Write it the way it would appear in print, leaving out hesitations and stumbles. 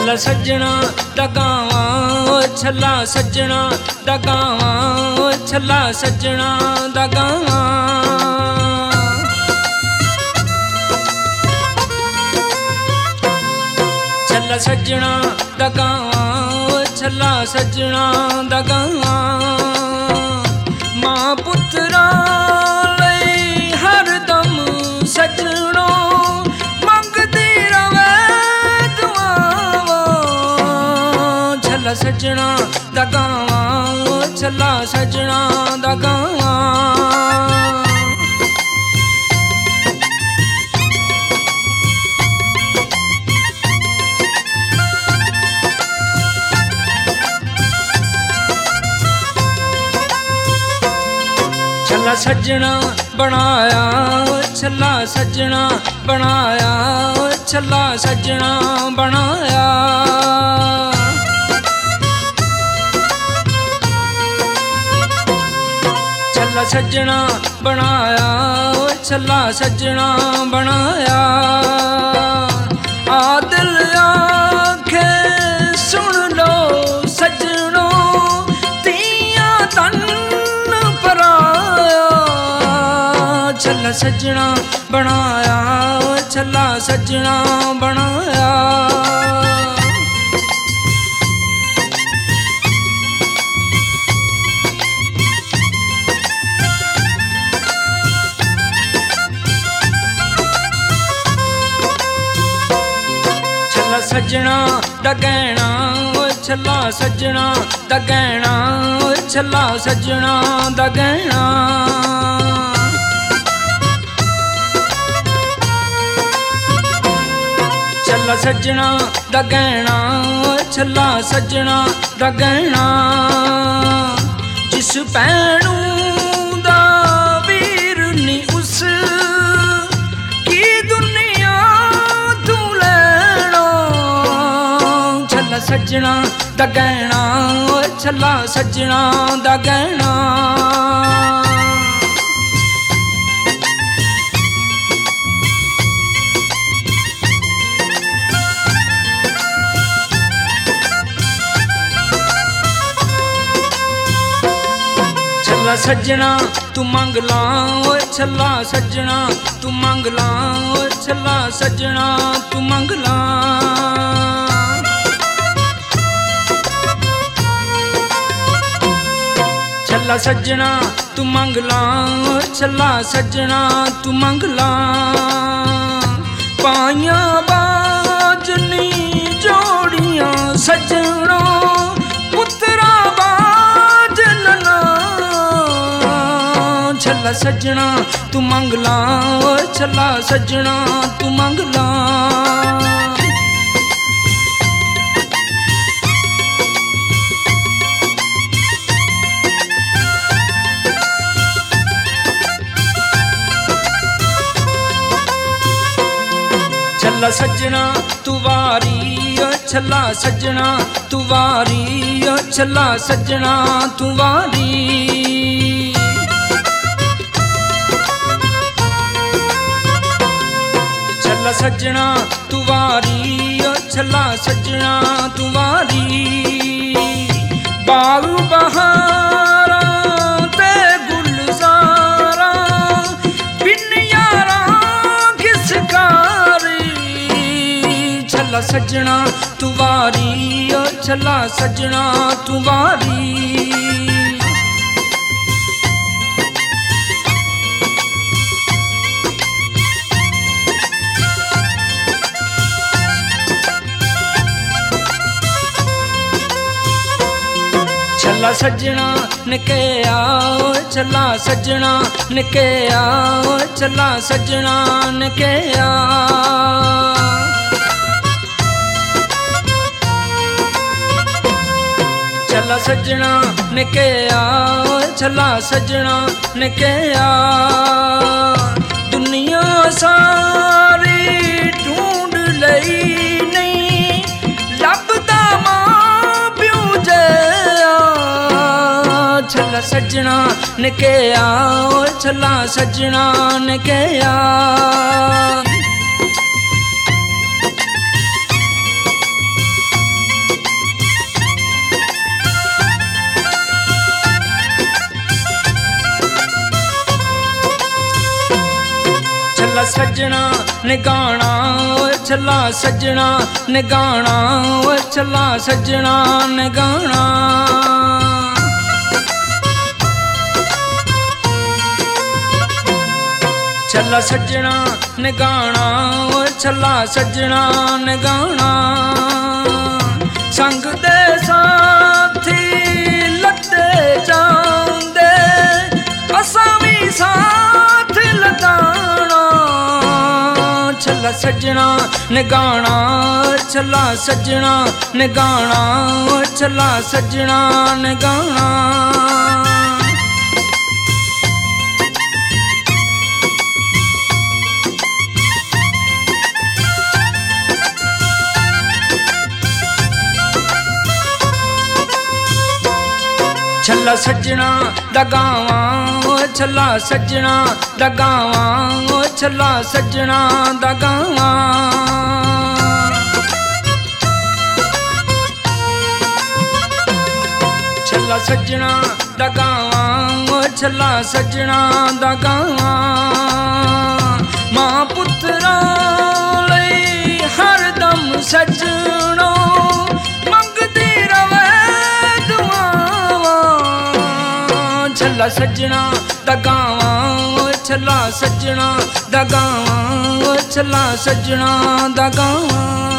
ਛੱਲਾ ਸੱਜਣਾ ਦਾ ਗਾਵਾਂ, ਛੱਲਾ ਸੱਜਣਾ ਦਾ ਗਾਵਾਂ, ਛੱਲਾ ਸੱਜਣਾ ਦਾ ਗਾਵਾਂ। ਛੱਲਾ ਸੱਜਣਾ ਦਾ ਗਾਵਾਂ, ਛੱਲਾ ਸੱਜਣਾ ਦਾ ਗਾਵਾਂ। ਮਾਂ ਪੁੱਤਰਾਂ ਲਈ ਹਰਦਮ ਸੱਜਣੋ ਮੰਗਦੀ ਰਵੇ ਦੁਆਵਾਂ। ਛੱਲਾ ਸੱਜਣਾ ਦਾ ਗਾਵਾਂ, ਛੱਲਾ ਸੱਜਣਾ ਦਾ ਗਾਵਾਂ। ਛੱਲਾ ਸੱਜਣਾ ਬਣਾਇਆ, ਛੱਲਾ ਸੱਜਣਾ ਬਣਾਇਆ, ਛੱਲਾ ਸੱਜਣਾ ਬਣਾਇਆ। ਛੱਲਾ ਸੱਜਣਾ ਬਣਾਇਆ, ਛੱਲਾ ਸੱਜਣਾ ਬਣਾਇਆ। ਆਦਿਲ ਆਖੇ ਸੁਣ ਲੋ ਸੱਜਣੋ ਧੀਆਂ ਤਨ ਛੱਲਾ ਸੱਜਣਾ ਬਣਾਇਆ, ਛੱਲਾ ਸੱਜਣਾ ਬਣਾਇਆ। ਛੱਲਾ ਸੱਜਣਾ ਦਾ ਗਹਿਣਾ, ਛੱਲਾ ਸੱਜਣਾ ਦਾ ਗਹਿਣਾ, ਛੱਲਾ ਸੱਜਣਾ ਦਾ ਗਹਿਣਾ। ਛੱਲਾ ਸੱਜਣਾ ਦਾ ਗਹਿਣਾ, ਛੱਲਾ ਸੱਜਣਾ ਦਾ ਗਹਿਣਾ। ਜਿਸ ਭੈਣੂ ਦਾ ਵੀਰ ਨੀ ਉਸ ਕੀ ਦੁਨੀਆ ਤੂੰ ਲੈਣਾ। ਛੱਲਾ ਸੱਜਣਾ ਦਾ ਗਹਿਣਾ, ਛੱਲਾ ਸੱਜਣਾ ਦਾ ਗਹਿਣਾ। ਛੱਲਾ ਸੱਜਣਾ ਤੂੰ ਮੰਗ ਲਾ, ਛੱਲਾ ਸੱਜਣਾ ਤੂੰ ਮੰਗ ਲਾ, ਛੱਲਾ ਸੱਜਣਾ ਤੂੰ ਮੰਗ ਲਾ। ਛੱਲਾ ਸੱਜਣਾ ਤੂੰ ਮੰਗ ਲਾ, ਛੱਲਾ ਸੱਜਣਾ ਤੂੰ ਮੰਗ ਲਾ। ਪਾਈਆਂ ਬਾਜਨੀ ਜੋੜੀਆਂ ਸੱਜਣੋ ਪੁੱਤਰਾ ਬਾਜ ਨਨਾ। ਛੱਲਾ ਸੱਜਣਾ ਤੂੰ ਮੰਗ ਲਾ, ਛੱਲਾ ਸੱਜਣਾ ਤੂੰ ਮੰਗ ਲਾ। ਛੱਲਾ ਸੱਜਣਾ ਤੂੰ ਵਾਰੀ, ਛੱਲਾ ਸੱਜਣਾ ਤੂੰ ਵਾਰੀ, ਛੱਲਾ ਸੱਜਣਾ ਤੂੰ ਵਾਰੀ। ਛੱਲਾ ਸੱਜਣਾ ਤੂੰ ਵਾਰੀ, ਛੱਲਾ ਸੱਜਣਾ ਤੂੰ ਵਾਰੀ। ਬਾਗ ਬਹਾਰਾਂ ਤੇ ਗੁਲਜ਼ਾਰਾਂ ਬਿਨ ਯਾਰਾਂ ਕਿਸ ਕਾਰੀ। ਛੱਲਾ ਸੱਜਣਾ ਤੂੰ ਵਾਰੀ, ਛੱਲਾ ਸੱਜਣਾ ਤੂੰ ਵਾਰੀ। ਛੱਲਾ ਸੱਜਣਾ ਨਿਕਿਆ, ਛੱਲਾ ਸੱਜਣਾ ਨਿਕਿਆ, ਛੱਲਾ ਸੱਜਣਾ ਨਿਕਿਆ। ਛੱਲਾ ਸੱਜਣਾ ਨਿਕਿਆ, ਛੱਲਾ ਸੱਜਣਾ ਨਿਕਿਆ। ਦੁਨੀਆ ਸਾਰੀ ਢੂੰਡ ਲਈ ਨਹੀਂ ਲੱਭਦਾ ਮਾਂ ਪਿਓ ਜਿਹਾ। ਛੱਲਾ ਸੱਜਣਾ ਨਿਕਿਆ, ਛੱਲਾ ਸੱਜਣਾ ਨਿਕਿਆ। सजना निगाना ओ छला सजना निगाना ओ छला सजना निगाना छला सजना निगाना ओ छला सजना निगाना संग दे साथी लते जांदे असां भी साथ लगाना छला सजना निगाना छला सजना निगाना ओ छला सजना निगाना छला सजना दगावा ओ छला सजना दगावा ओ छला सजना दगावा छला सजना दगावा ओ छला सजना दगावा मां पुत्रा लई हरदम सजना मंगदी रवे छला सजना दगावा ओ छला सजना दगावा ओ छला सजना दगावा